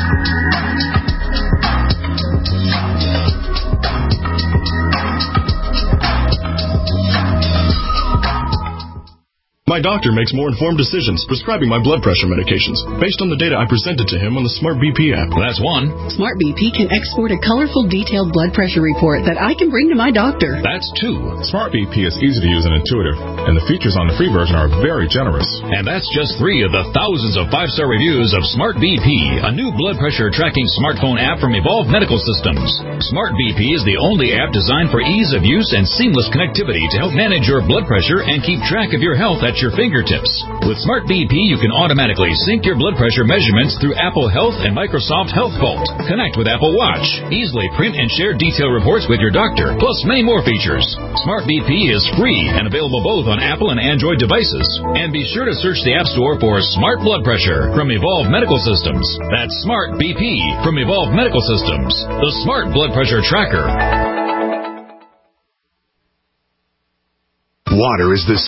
My doctor makes more informed decisions prescribing my blood pressure medications based on the data I presented to him on the Smart B P app. That's one. Smart B P can export a colorful, detailed blood pressure report that I can bring to my doctor. That's two. Smart B P is easy to use and intuitive, and the features on the free version are very generous. And that's just three of the thousands of five-star reviews of Smart B P, a new blood pressure tracking smartphone app from Evolve Medical Systems. Smart B P is the only app designed for ease of use and seamless connectivity to help manage your blood pressure and keep track of your health at your fingertips. With Smart B P, you can automatically sync your blood pressure measurements through Apple Health and Microsoft Health Vault. Connect with Apple Watch. Easily print and share detailed reports with your doctor, plus many more features. Smart B P is free and available both on Apple and Android devices. And be sure to search the App Store for Smart Blood Pressure from Evolve Medical Systems. That's Smart B P from Evolve Medical Systems, the Smart Blood Pressure Tracker. Water is the